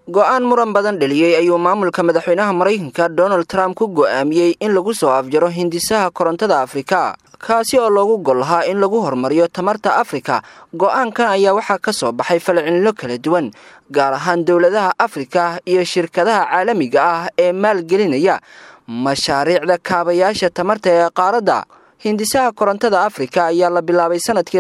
go'aan muran badan dhaliyay ayuu maamulka madaxweynaha Mareykanka Donald Trump ku go'aamiyay in lagu soo afjaro hindisaha korontada Afrika kaasi oo loogu gol lahaa in lagu hormariyo tamarta Afrika. Go'aankan ayaa waxaa ka soo baxay falcelinno kala duwan gaar ahaan dawladaha Afrika iyo shirkadaha caalamiga ah ee maalgelinaya mashaariicda kaabayaasha tamarta ee qaaradda. hindisaha korontada Afrika ayaa la bilaabay sanadkii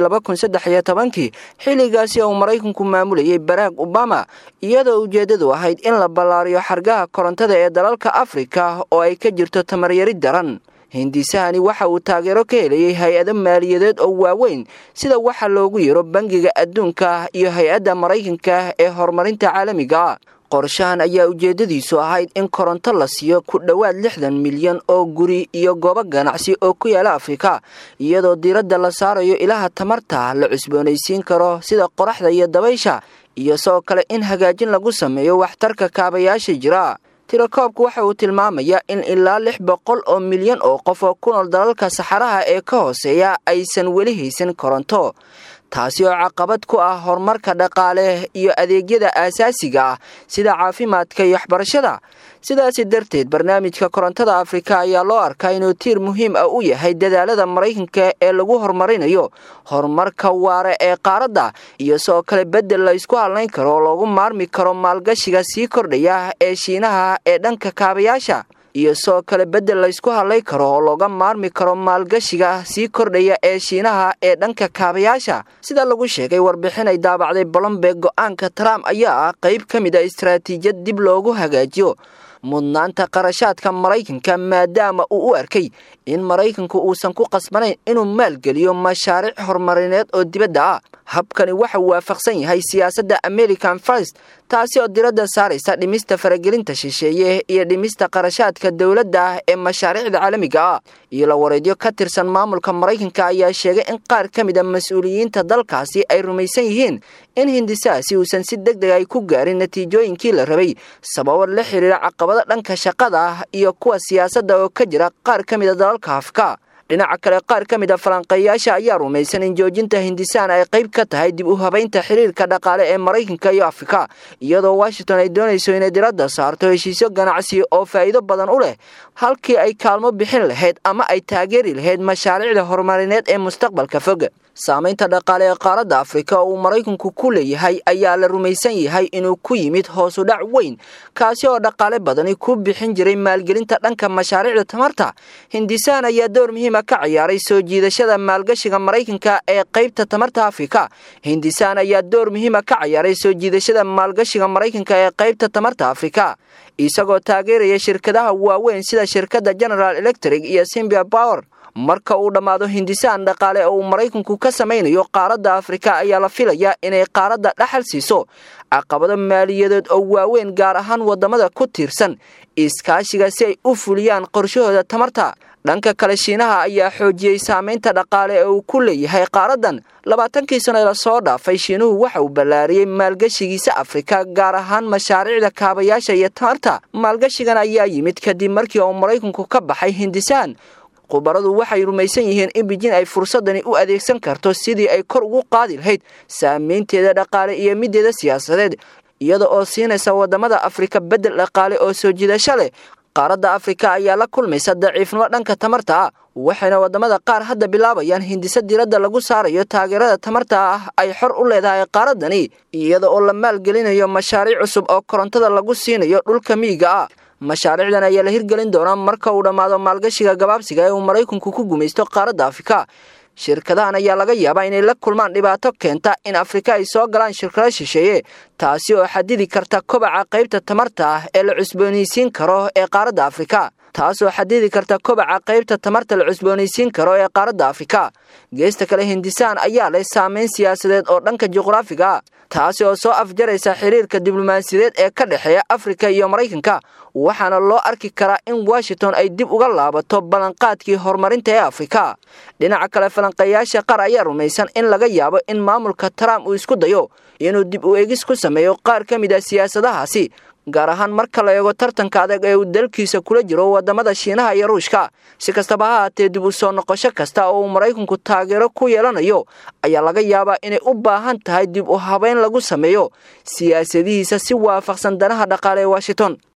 2013 xilligaasi oo Mareykanku maamulayay Barack Obama iyadoo ujeedadu ahayd in la ballaariyo xargaha korontada ee dalalka Afrika oo ay ka jirto tamar yari daran. hindisahani waxa uu taageero ka helay hay'ado maaliyadeed oo waaweyn sida waxa loogu yeero Bangiga Adduunka iyo hay'adda Mareykanka ee horumarinta caalamiga. qorshahan ayaa ujeedadiisu ahayd in koronto la siiyo ku dhawaad 60 milyan oo guri iyo goobo ganacsi oo ku yaala Afrika iyadoo diiradda la saarayo ilaha tamarta la cusboonaysiin karo sida qoraxda iyo dabaysha iyo soo kale in hagaajin lagu sameeyo waxtarka kaabayaasha jira. tirakoobku waxa uu tilmaamayaa in ilaa 600 oo milyan oo qof oo ku nool dalalka saxaraha ee ka hooseeya aysan weli haysan koronto, taasi oo caqabad ku ah horumarka dhaqaale iyo adeegyada aasaasiga ah sida caafimaadka iyo waxbarashada. sidaas darteed barnaamijka korontada Afrika ayaa loo arkaa inuu tiir muhiim ah u yahay dadaalada Mareykanka ee lagu horumarinayo horumarka waara ee qaaradda iyo soo kale bedel la isku halayn karo loogu maarmi karo maalgashiga sii kordhaya ee Shiinaha ee dhanka kaabayaasha iyo soo kale bedel la isku halay karo oo looga maarmi karo maalgashiga sii kordhaya ee Shiinaha ee dhanka kaabayaasha. sida lagu sheegay warbixin ay daabacday Bloomberg, go'aanka Trump ayaa qayb ka mid ah istiraatiijiyad dib loogu hagaajiyo mudnaanta qarashaadka Mareykanka maadaama uu u arkay in Mareykanku uusan ku qasbanayn inuu maalgeliyo mashaariic horumarineed oo dibadda ah. habkani waxa uu waafaqsan yahay siyaasadda American First taasi oo diiradda saaraysa dhimista faragelinta shisheeye iyo dhimista qarashaadka dawladda ee mashaariicda caalamiga ah. iyo la wareedyo ka tirsan maamulka Mareykanka ayaa sheegay in qaar ka mid ah mas'uuliyiinta dalkaasi ay rumaysan yihiin in hindisaasi uusan si degdeg ah ku gaarin natiijooyinkii la rabay sababo la xiriira caqabado dhanka shaqada iyo kuwa siyaasadda oo ka jira qaar ka mid ah dalalka Afrika. dhinaca kale qaar ka mid ah falanqeeyaasha ayaa rumaysan in joojinta hindisahan ay qayb ka tahay dib u habaynta xiriirka dhaqaale ee Mareykanka iyo Afrika iyadoo Washington ay doonayso inay diiradda saarto heshiisyo ganacsi oo faa'iido badan u leh halkii ay kaalmo bixin lahayd ama ay taageeri lahayd mashaariicda horumarineed ee mustaqbalka fog. saamaynta dhaqaale ee qaaradda Afrika oo Mareykanku ku leeyahay ayaa la rumaysan yahay inuu ku yimid hoos u dhac weyn kaasi oo dhaqaale badani ku bixin jiray maalgelinta dhanka mashaariicda tamarta. hindisahan ayaa door muhiim ah ka ciyaaray soo jiidashada maalgashiga Mareykanka ee qaybta tamarta Afrika. hindisahan ayaa door muhiim ah ka ciyaaray soo jiidashada maalgashiga Mareykanka ee qaybta tamarta Afrika isagoo taageeraya shirkadaha waaweyn sida shirkadda General Electric iyo Sembia Power. marka uu dhamaado hindisahan dhaqaale oo Mareykanku ka sameeyo qaaradda Afrika ayaa la filayaa inay qaaradda dhaxal siiso caqabado maaliyadeed oo waaweyn gaar ahaan wadamada ku tiirsan iskaashiga si ay u fuliyaan qorshahooda tamarta. dhanka kale Shiinaha ayaa xoojiyay saamaynta dhaqaale ee uu ku leeyahay qaaraddan. 20 sano la soo dhaafay Shiinuhu waxa uu ballaariyay maalgashigiisa Afrika gaar ahaan mashaariicda kaabayaasha iyo tamarta. maalgashigan ayaa yimid kadib markii uu Mareykanku ka baxay hindisahan. khubaradu waxay rumaysan yihiin in Beijing ay fursadani u adeegsan karto sidii ay kor ugu qaadi lahayd saameynteeda dhaqaale iyo mideeda siyaasadeed iyada oo siinaysa wadamada Afrika bedel dhaqaale oo soo jiidasho leh. qaaradda Afrika ayaa la kulmaysa daciifnimo dhanka tamarta ah waxayna wadamada qaar hadda bilaabayaan hindisa diiradda lagu saarayo taageerada tamarta ah ay xor u leedahay qaaraddani iyada oo la maalgelinayo mashaariic cusub oo korontada lagu siinayo dhulka miyiga ah. mashaariicdan ayaa la hirgelin doonaa marka uu dhamaado maalgashiga gabaabsiga ee uu Mareykanku ku gumaysto qaaradda Afrika. shirkadahan ayaa laga yaabaa inay la kulmaan dhibaato keenta in Afrika ay soo galaan shirkado shisheeye taasi oo xadidi karta kobaca qaybta tamarta ee la cusboonaysiin karo ee qaaradda Afrika. geesta kale hindisahan ayaa leh saameyn siyaasadeed oo dhanka juqraafiga ah taasi oo soo afjaraysa xiriirka diblomaasiyadeed ee ka dhaxeeya Afrika iyo Mareykanka waxaana loo arki karaa in Washington ay dib uga laabato ballanqaadkii horumarinta ee Afrika. dhinaca kale falanqeeyaasha qaar ayaa rumaysan in laga yaabo in maamulka Trump uu isku dayo inuu dib u eegis ku sameeyo qaar ka mid ah siyaasadahaasi gaar ahaan marka la eego tartanka adag ee uu dalkiisa kula jiro wadamada Shiinaha iyo Ruushka. Si kastaba ha ahaatee, dib u soo noqosho kasta oo uu Maraykanku taageero ku yeelanayo ayaa laga yaabaa inay u baahan tahay dib u habeyn lagu sameeyo siyaasadihiisa si waafaqsan danaha dhaqaale ee Washington.